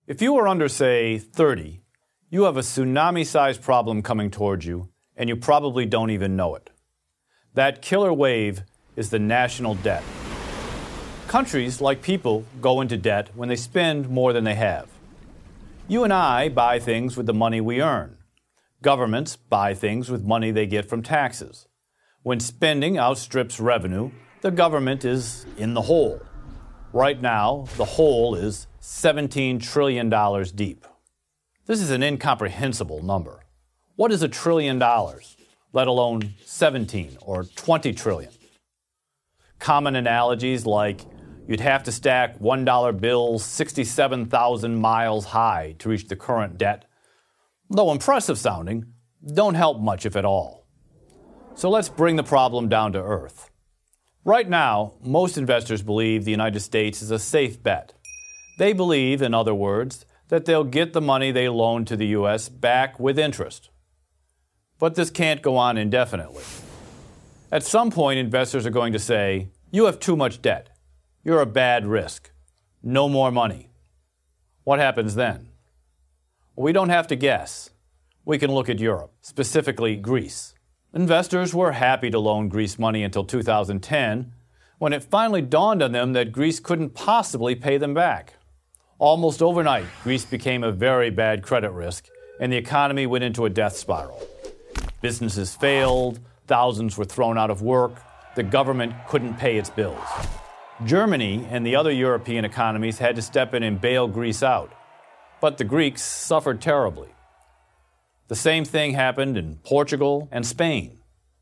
If you are under, say, 30, you have a tsunami-sized problem coming towards you, and you probably don't even know it. That killer wave is the national debt. Countries, like people, go into debt when they spend more than they have. You and I buy things with the money we earn. Governments buy things with money they get from taxes. When spending outstrips revenue, the government is in the hole. Right now, the hole is $17 trillion deep. This is an incomprehensible number. What is $1 trillion, let alone 17 or 20 trillion? Common analogies like you'd have to stack $1 bills 67,000 miles high to reach the current debt, though impressive sounding, don't help much if at all. So let's bring the problem down to earth. Right now, most investors believe the United States is a safe bet. They believe, in other words, that they'll get the money they loan to the U.S. back with interest. But this can't go on indefinitely. At some point, investors are going to say, you have too much debt. You're a bad risk. No more money. What happens then? We don't have to guess. We can look at Europe, specifically Greece. Investors were happy to loan Greece money until 2010, when it finally dawned on them that Greece couldn't possibly pay them back. Almost overnight, Greece became a very bad credit risk, and the economy went into a death spiral. Businesses failed, thousands were thrown out of work, the government couldn't pay its bills. Germany and the other European economies had to step in and bail Greece out, but the Greeks suffered terribly. The same thing happened in Portugal and Spain.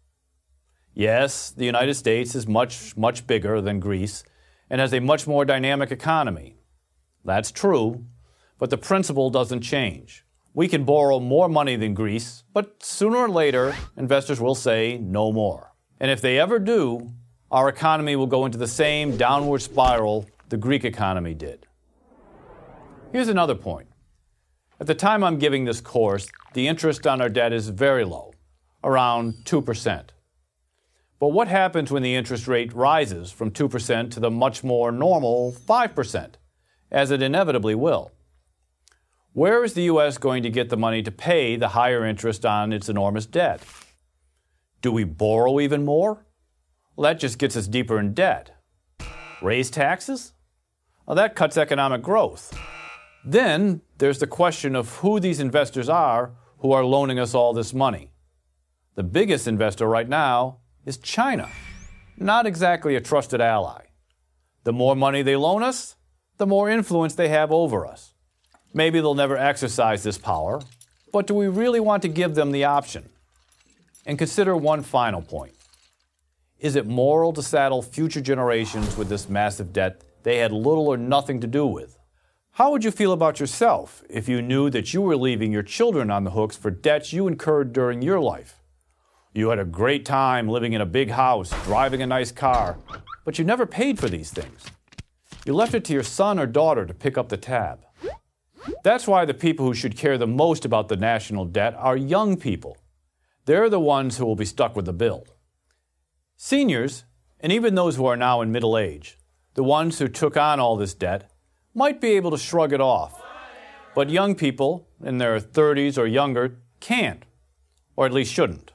Yes, the United States is much, much bigger than Greece and has a much more dynamic economy. That's true, but the principle doesn't change. We can borrow more money than Greece, but sooner or later, investors will say no more. And if they ever do, our economy will go into the same downward spiral the Greek economy did. Here's another point. At the time I'm giving this course, the interest on our debt is very low, around 2%. But what happens when the interest rate rises from 2% to the much more normal 5%, as it inevitably will? Where is the U.S. going to get the money to pay the higher interest on its enormous debt? Do we borrow even more? Well, that just gets us deeper in debt. Raise taxes? Well, that cuts economic growth. Then there's the question of who these investors are who are loaning us all this money. The biggest investor right now is China, not exactly a trusted ally. The more money they loan us, the more influence they have over us. Maybe they'll never exercise this power, but do we really want to give them the option? And consider one final point. Is it moral to saddle future generations with this massive debt they had little or nothing to do with? How would you feel about yourself if you knew that you were leaving your children on the hooks for debts you incurred during your life? You had a great time living in a big house, driving a nice car, but you never paid for these things. You left it to your son or daughter to pick up the tab. That's why the people who should care the most about the national debt are young people. They're the ones who will be stuck with the bill. Seniors, and even those who are now in middle age, the ones who took on all this debt, might be able to shrug it off. But young people in their 30s or younger can't, or at least shouldn't.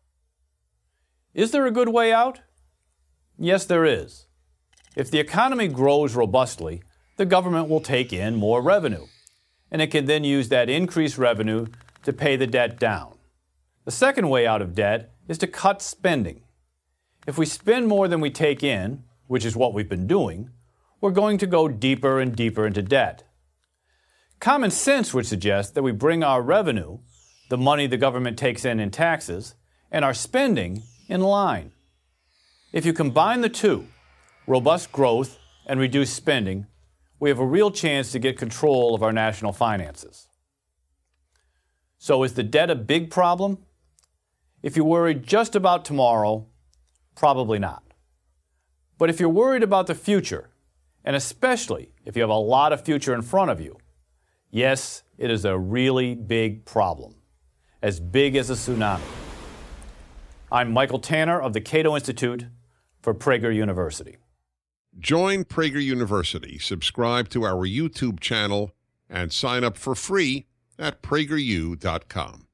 Is there a good way out? Yes, there is. If the economy grows robustly, the government will take in more revenue, and it can then use that increased revenue to pay the debt down. The second way out of debt is to cut spending. If we spend more than we take in, which is what we've been doing, we're going to go deeper and deeper into debt. Common sense would suggest that we bring our revenue, the money the government takes in taxes, and our spending in line. If you combine the two, robust growth and reduced spending, we have a real chance to get control of our national finances. So is the debt a big problem? If you're worried just about tomorrow, probably not. But if you're worried about the future, and especially if you have a lot of future in front of you, yes, it is a really big problem, as big as a tsunami. I'm Michael Tanner of the Cato Institute for Prager University. Join Prager University. Subscribe to our YouTube channel and sign up for free at PragerU.com.